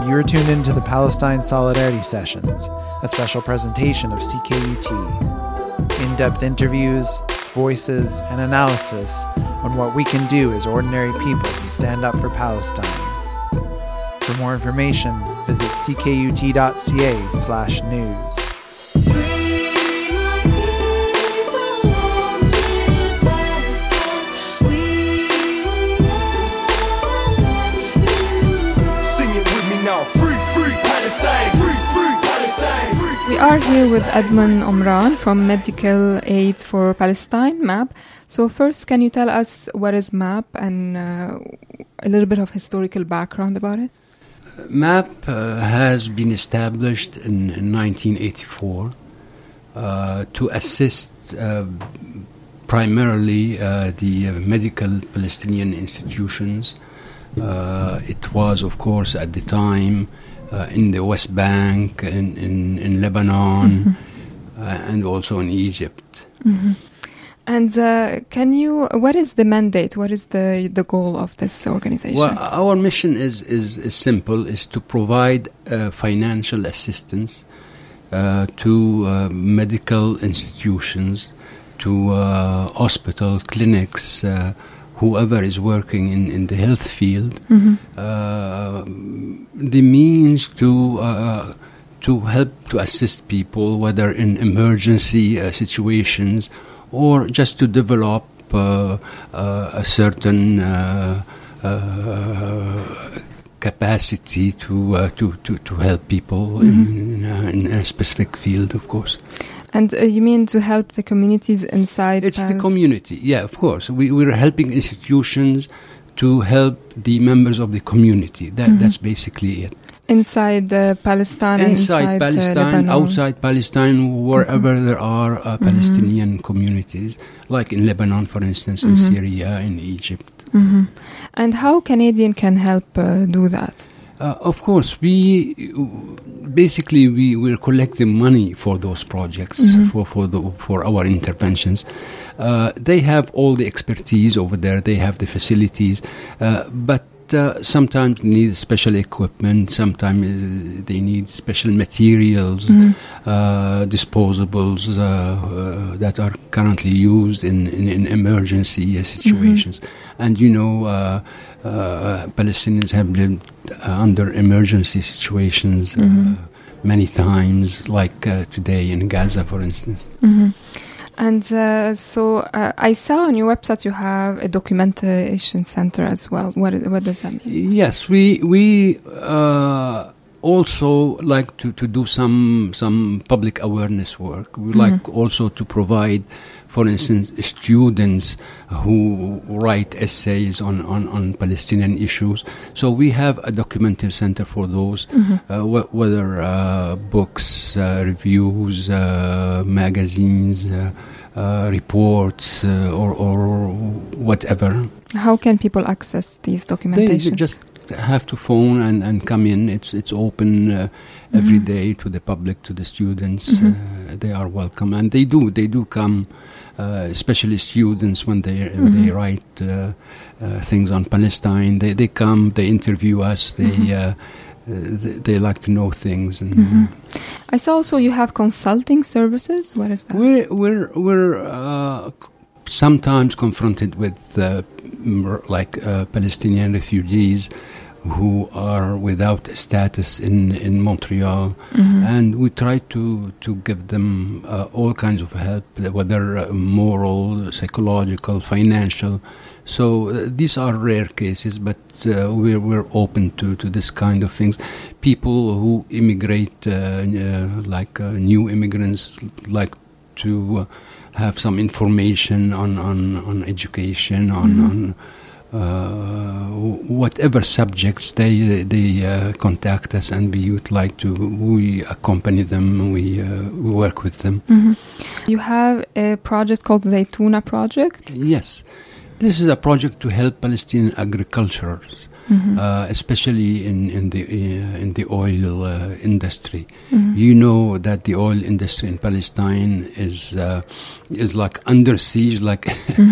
You're tuned into the Palestine Solidarity Sessions, a special presentation of CKUT. In-depth interviews, voices, and analysis on what we can do as ordinary people to stand up for Palestine. For more information, visit ckut.ca/news. We are here with Edmond Omran from Medical Aid for Palestine, MAP. So first, can you tell us what is MAP and a little bit of historical background about it? MAP has been established in 1984 to assist primarily the medical Palestinian institutions. It was, of course, at the time in the West Bank, in Lebanon, and also in Egypt. Mm-hmm. And what is the mandate? What is the goal of this organization? Well, our mission is simple, is to provide financial assistance to medical institutions, to hospital, clinics, whoever is working in the health field, the means to help to assist people, whether in emergency situations or just to develop a certain capacity to help people in a specific field, of course. And you mean to help the communities inside? It's the community, yeah, of course. We're helping institutions to help the members of the community. That's basically it. Inside Palestine, inside Palestine, Lebanon. Outside Palestine, wherever there are Palestinian communities, like in Lebanon, for instance, in Syria, in Egypt. And how Canadian can help do that? Of course, we're collecting money for those projects, for our interventions. They have all the expertise over there. They have the facilities, but sometimes they need special equipment. Sometimes they need special materials, disposables that are currently used in emergency situations. And Palestinians have lived under emergency situations many times, like today in Gaza, for instance. And so I saw on your website you have a documentation center as well. What does that mean? Yes, we also like to do some public awareness work. We like also to provide, for instance, students who write essays on Palestinian issues. So we have a documentary center for those, whether books, reviews, magazines, reports, or whatever. How can people access these documentation? They just have to phone and come in. It's open every day to the public, to the students. They are welcome, and they do come. Especially students, when they write things on Palestine, they come, they interview us, they like to know things. And I saw also you have consulting services. What is that? We're sometimes confronted with Palestinian refugees who are without status in Montreal, and we try to give them all kinds of help, whether moral, psychological, financial. So these are rare cases, but we're open to this kind of things. People who immigrate, new immigrants, like to have some information on education, on whatever subjects they contact us, and we accompany them, we work with them. You have a project called Zaytuna Project? Yes, this is a project to help Palestinian agriculturers especially in the oil industry. Mm-hmm. You know that the oil industry in Palestine is like under siege, like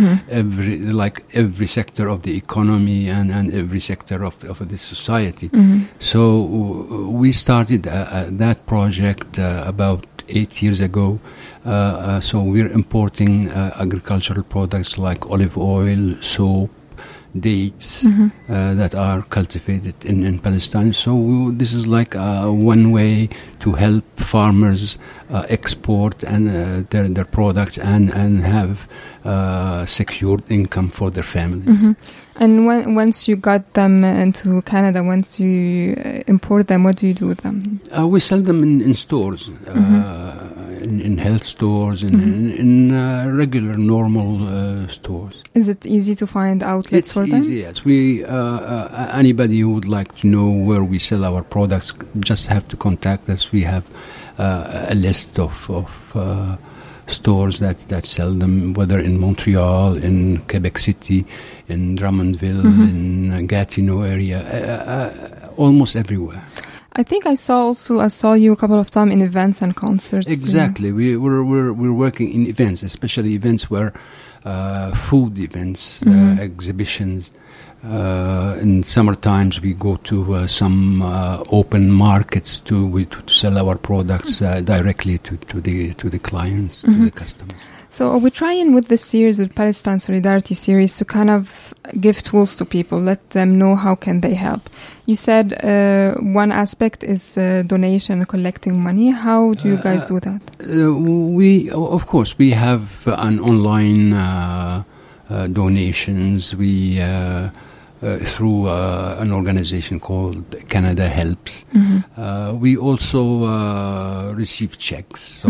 every sector of the economy and every sector of the society. So we started that project about 8 years ago. So we're importing agricultural products like olive oil, soap, dates that are cultivated in Palestine. So this is like one way to help farmers export and their products and have secured income for their families. And once you got them into Canada, once you import them, what do you do with them? We sell them in stores, in health stores, in regular, normal stores. Is it easy to find outlets for them? It's easy, yes. We, anybody who would like to know where we sell our products just have to contact us. We have a list of stores that sell them, whether in Montreal, in Quebec City, in Drummondville, in Gatineau area, almost everywhere. I think I saw you a couple of times in events and concerts. Exactly, we're working in events, especially events where food events, exhibitions. In summer times, we go to some open markets to sell our products directly to the clients, to the customers. So we're trying with this series, with Palestine Solidarity series, to kind of give tools to people, let them know how can they help. You said one aspect is donation, collecting money. How do you guys do that? We have an online donations. We through an organization called Canada Helps. We also receive checks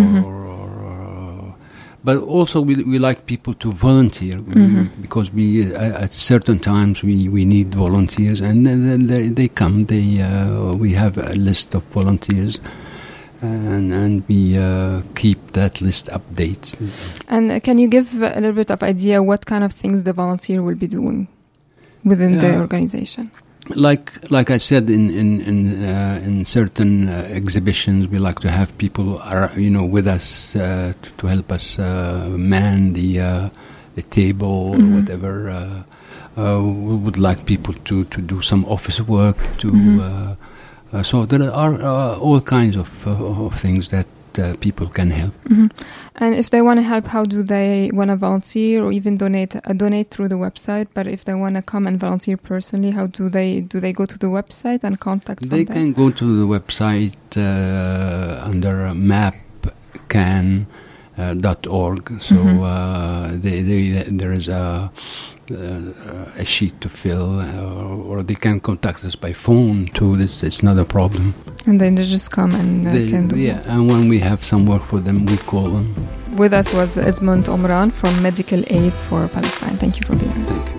but also we like people to volunteer because we at certain times we need volunteers, and then they come. We have a list of volunteers, and we keep that list updated. And can you give a little bit of idea what kind of things the volunteer will be doing within the organization? Like I said, in certain exhibitions, we like to have people with us to help us man the table or whatever. We would like people to do some office work. So there are all kinds of things that people can help. And if they want to help, how do they want to volunteer or even donate through the website? But if they want to come and volunteer personally, how do they go to the website and contact They can go to the website under mapcan.org. So there is a sheet to fill, or they can contact us by phone too. It's not a problem. And then they just come and can do it. And when we have some work for them, we call them. With us was Edmond Omran from Medical Aid for Palestine. Thank you for being here. Thank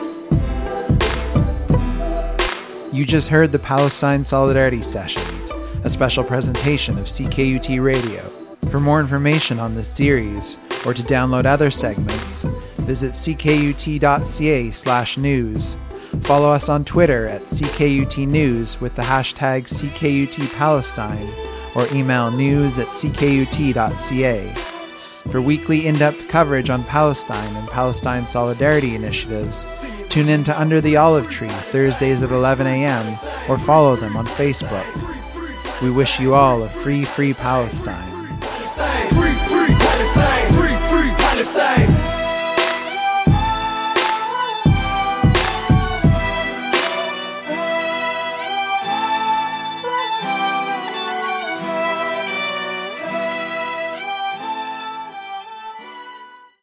you. You just heard the Palestine Solidarity Sessions, a special presentation of CKUT Radio. For more information on this series, or to download other segments, visit ckut.ca/news. Follow us on Twitter at CKUT News with the hashtag CKUT Palestine, or email news@ckut.ca. For weekly in-depth coverage on Palestine and Palestine Solidarity initiatives, tune in to Under the Olive Tree Thursdays at 11 a.m. or follow them on Facebook. We wish you all a free Palestine.